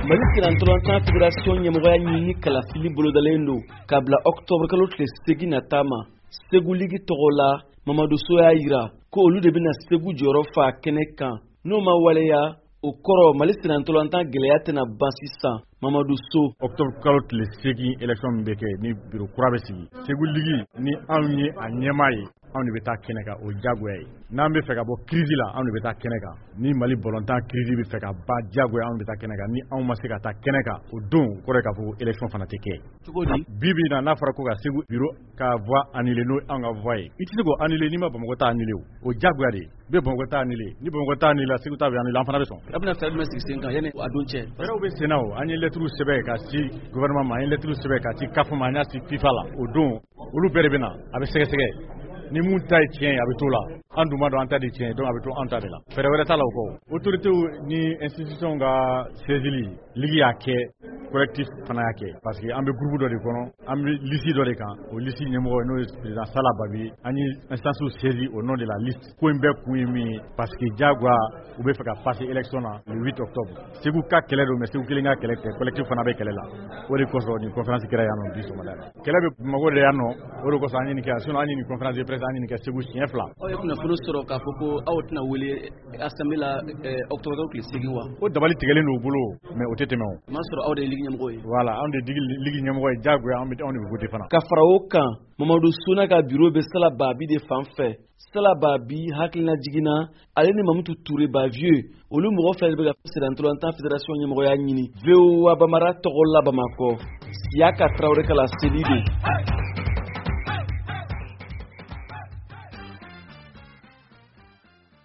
Mali Kirantolantan Fédération ɲɛmɔgɔya ɲini kalafili bolodalen don k'a bila octobre kalo tile 8 nata ma. Segu ligi tɔgɔ la Mamadou So y'a yira ko olu de bɛna Segu jɔyɔrɔ fa kɛnɛ kan. N'o ma waleya, o kɔrɔ Mali Kirantolantan gɛlɛya tɛna ban sisan. Mamadou So. Octobre kalo tile 8 élection min bɛ kɛ ni bureau kura bɛ sigi. Segu ligi ni anw ye a ɲɛmaa ye, anw de bɛ taa kɛnɛ kan, o jagoya ye. N'an bɛ fɛ ka bɔ crise la, anw de bɛ taa kɛnɛ kan. Ni Mali ballontan crise bɛ fɛ ka ba jagoya, anw de bɛ taa kɛnɛ kan. Ni anw ma se ka taa kɛnɛ kan, o don kɔrɔ k'a fɔ ko élection fana tɛ kɛ. Cogo di? Bibi na n'a fɔra ko ka Segu bureau ka voix annulée n'o anw ka voix ye. I tɛ se k'o annulé n'i ma Bamakɔ ta annulé o jagoya de ye. Bɛ Bamakɔ ta annulé, ni Bamakɔ ta annulé la, Segu ta bɛ annulé, an fana bɛ sɔn. A bɛna fɛɛrɛ jumɛn sigi sen kan yanni a don cɛ? Fɛɛrɛw bɛ sen na o, an ye lettre sɛbɛn ka ci gouvernement ma, an ye lettre sɛbɛn ka ci CAF ma, an y'a ci FIFA la. O don olu bɛɛ de bɛ na, a bɛ sɛgɛsɛgɛ. Ni mun ta ye tiɲɛ ye, a bɛ t'o la. An dun b'a dɔn an ta de tiɲɛ ye, donc a bɛ to an ta de la. Fɛɛrɛ wɛrɛ t'a la o kɔ. Autorités ni institution ka saisili, ligi y'a kɛ, collectif fana y'a kɛ. Parce que an bɛ groupe dɔ de kɔnɔ, an bɛ liste dɔ de kan. O liste ɲɛmɔgɔ n'o ye président Sala Babi, an ye instance saisi au nom de la liste. Ko in bɛɛ kun ye min ye, parce que jagoya u bɛ fɛ ka passer élection na le 8 octobre. Segu ka kɛlɛ don, mais Segu kelen ka kɛlɛ tɛ, collectif fana bɛ kɛlɛ la. O de kosɔn nin conférence kɛra yan nɔ bi sɔgɔmada la. Kɛlɛ bɛ Bamakɔ de yan nɔ, o de kosɔn an ye nin kɛ, sinon an ye nin conférence de presse an ye nin kɛ Segu siɲɛ 2. Aw ye kunnafoni sɔrɔ k'a fɔ ko aw tɛna wele assemblée la octobre tile 8 wa? O dabali tigɛlen don u bolo, mais o tɛ tɛmɛ o. O m'a sɔrɔ aw de ye ligi ɲɛmɔgɔ ye. Voilà, anw de ligi ɲɛmɔgɔ ye, jagoya anw de bɛ voter fana. Ka fara o kan, Mamadou So n'a ka bureau bɛ Sala Babi de fan fɛ. Sala Babi hakilina jiginna, ale ni Mamutu Touré ba vieux, olu mɔgɔ fila de bɛ ka Kirantolantan Fédération ɲɛmɔgɔya ɲini. VOA Bamara tɔgɔ la Bamakɔ, Siyaka Traoré ka la seli don.